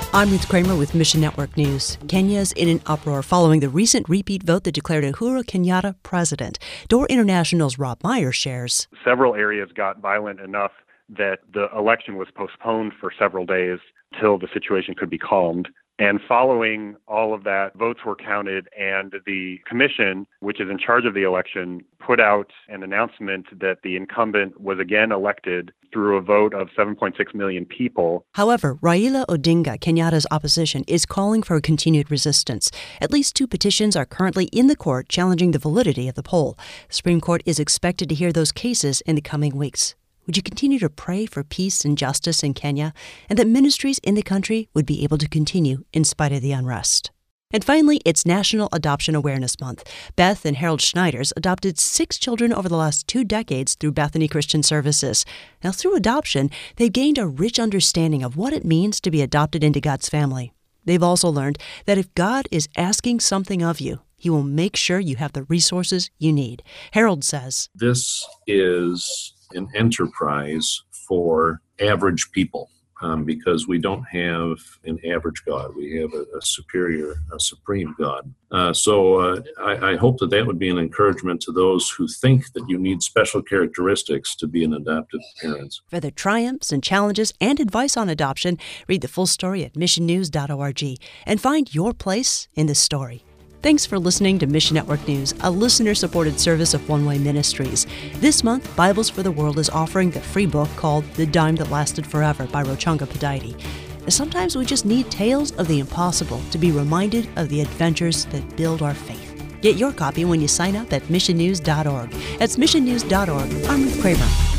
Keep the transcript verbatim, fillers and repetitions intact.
I'm Ruth Kramer with Mission Network News. Kenya's in an uproar following the recent repeat vote that declared Uhuru Kenyatta president. Door International's Rob Meyer shares. Several areas got violent enough that the election was postponed for several days till the situation could be calmed. And following all of that, votes were counted, and the commission, which is in charge of the election, put out an announcement that the incumbent was again elected through a vote of seven point six million people. However, Raila Odinga, Kenyatta's opposition, is calling for continued resistance. At least two petitions are currently in the court challenging the validity of the poll. The Supreme Court is expected to hear those cases in the coming weeks. Would you continue to pray for peace and justice in Kenya, and that ministries in the country would be able to continue in spite of the unrest? And finally, it's National Adoption Awareness Month. Beth and Harold Schneiders adopted six children over the last two decades through Bethany Christian Services. Now, through adoption, they've gained a rich understanding of what it means to be adopted into God's family. They've also learned that if God is asking something of you, He will make sure you have the resources you need. Harold says, "This is an enterprise for average people um, because we don't have an average God. We have a, a superior, a supreme God. Uh, so uh, I, I hope that that would be an encouragement to those who think that you need special characteristics to be an adoptive parent." For the triumphs and challenges and advice on adoption, read the full story at mission news dot org and find your place in the story. Thanks for listening to Mission Network News, a listener-supported service of One Way Ministries. This month, Bibles for the World is offering the free book called The Dime That Lasted Forever by Rochunga Padaiti. Sometimes we just need tales of the impossible to be reminded of the adventures that build our faith. Get your copy when you sign up at mission news dot org. That's mission news dot org. I'm Ruth Kramer.